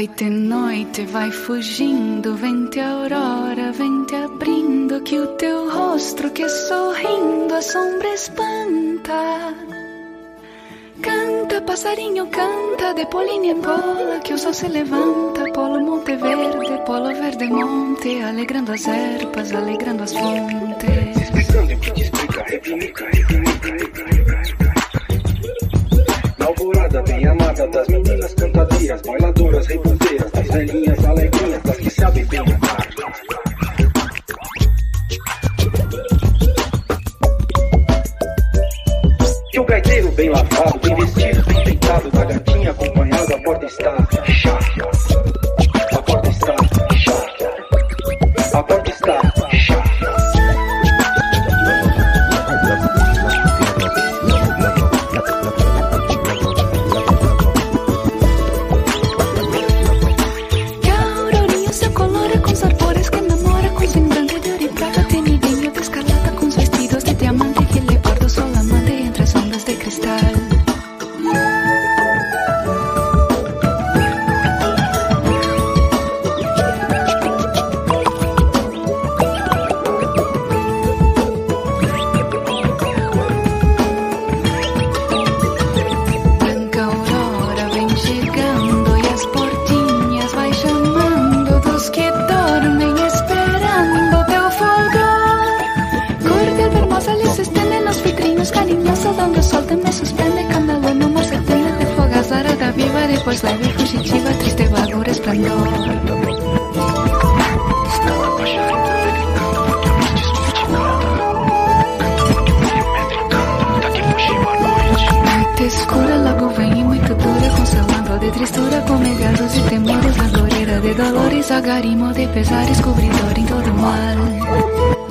Vai ter noite, vai fugindo, vem-te a aurora, vem-te abrindo, que o teu rosto que sorrindo a sombra espanta. Canta, passarinho, canta, de polinha em pola, que o sol se levanta, polo monte verde monte, alegrando as ervas, alegrando as fontes. Explicando o que te explica, replica. Na alvorada bem amada das meninas cantadeiras, bailadoras, reponteiras, das velhinhas alegrinhas, das que sabem bem amar. E o gaiteiro bem lavado, bem vestido, bem deitado, da gatinha acompanhado, a porta está chata. A porta está chata. A porta está chata. Que a aurorinha se colora com os arbores que namora, com semblante de ouro e prata, temidinho de escarlata, com os vestidos de diamante que lhe borda o sol amante entre as ondas de cristal. Branca aurora vem chegando e as portinhas vai chamando dos que dormem esperando teu fulgor. Cor de hermosa lhe se estende nos vidrinhos carinhosa, donde o sol também suspende quando a luna amor se tende de fogo azarada viva, depois leve e fugitiva, triste vago o esplendor. Noite escura logo vem e muito dura, consolando de tristura, com megados e temores, agorera de dolores, agarimo de pesares, cobridor em todo mal.